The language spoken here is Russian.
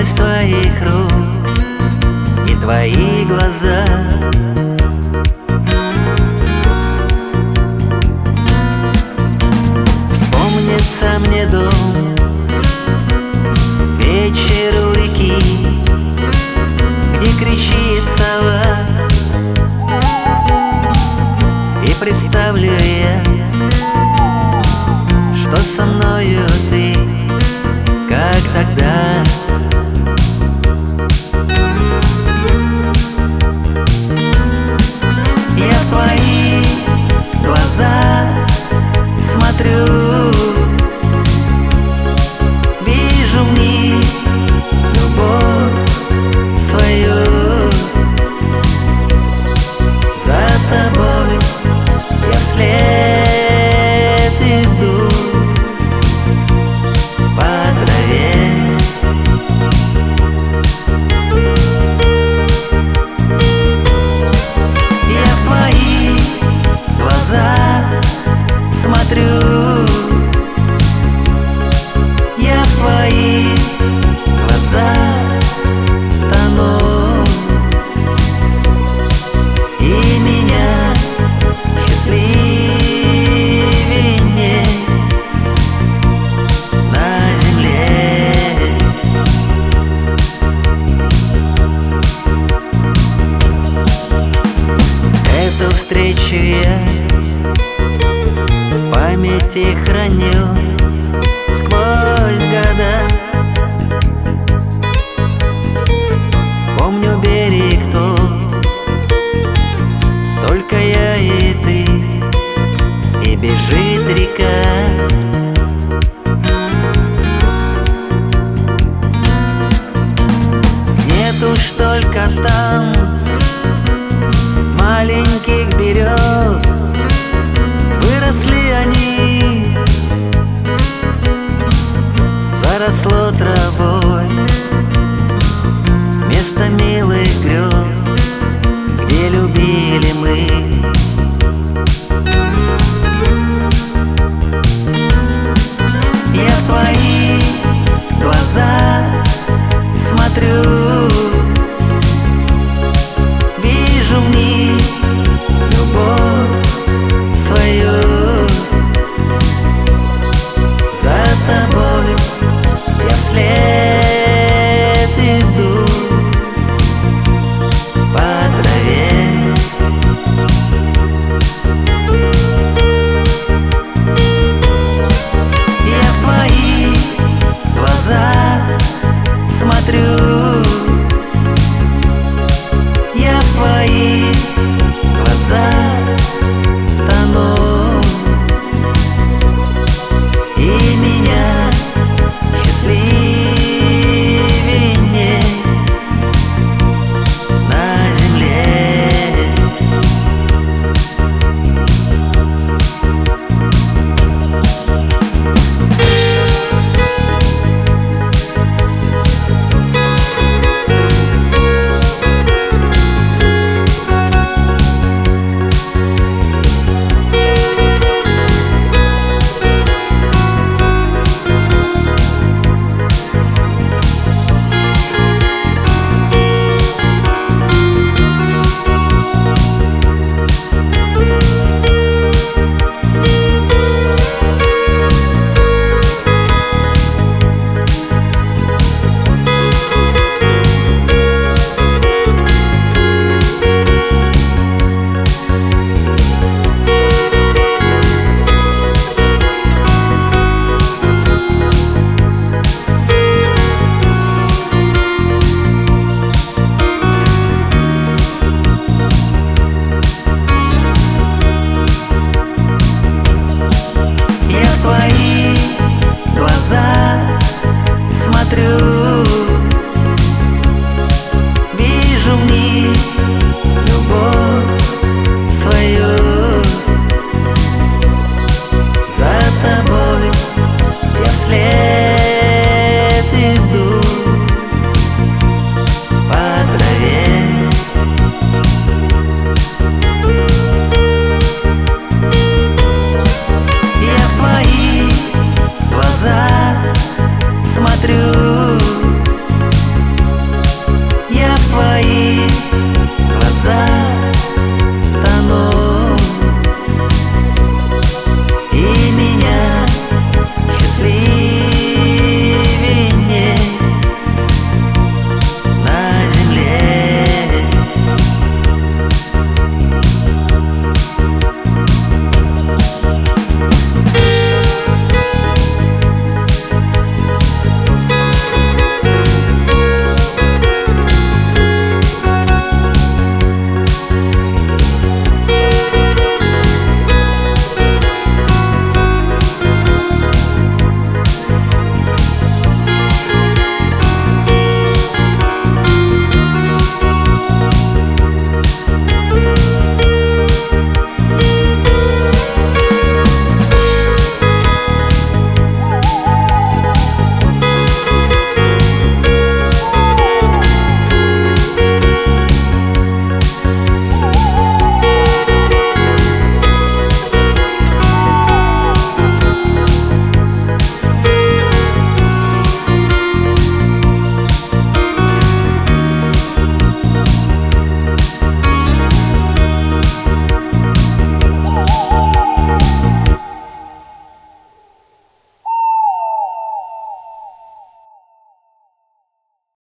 из твоих рук и твои глаза. Вспомнится мне дом, вечер у реки, где кричит сова, и представлю я, что со мною ты, как тогда. Я в твои глаза смотрю, вижу в них любовь свою. За тобой я вслед иду по траве. Я в твои глаза смотрю, я в твои глаза тону, и меня счастливее нет на земле. Эту встречу я в памяти храню сквозь года. Помню берег тот, только я и ты, и бежит река. Нет уж только там маленьких берез, выросли они, заросло травой место милых грез, где любили мы. Я в твои глаза смотрю, вижу в них любовь свою. За тобой я вслед иду по траве. Я в твои глаза смотрю, я в твои глаза тону, и меня счастливее нет на земле. Я в твои глаза смотрю,